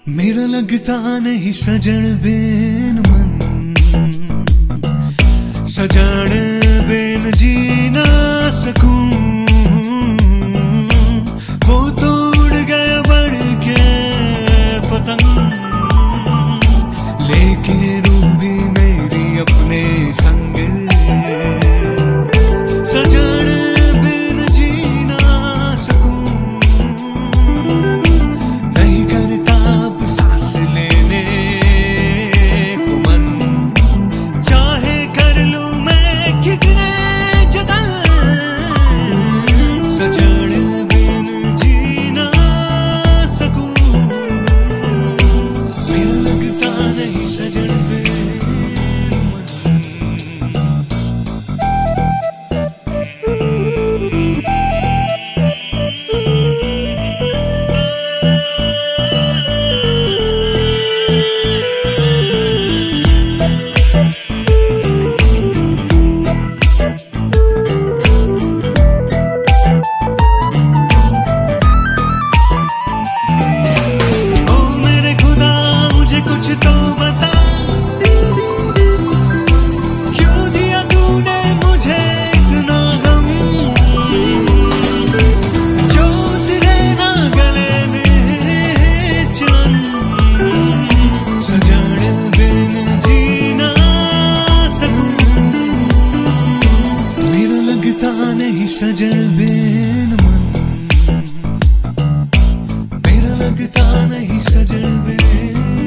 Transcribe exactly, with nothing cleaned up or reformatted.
मेरा लगता नहीं सजन बिन मन, सजन बिन जी ना सकूं। वो तो उड़ गया बढ़ के पतंग, लेके रूह भी मेरी अपने संग। सजन बिन जी ना सकूं, नहीं करता अब सांस लेने को मन। चाहे कर लूं मैं कितने जतन, सजन बिन जी ना सकूं। मेरा लगता नहीं सजन बिन कुछ तो बता, क्यों दिया तूने मुझे इतना गम। जो तेरे ना गले में चन, सजन बिन जी ना सकूं। मेरा लगता नहीं सजन बिन मन, मेरा लगता नहीं सजन बिन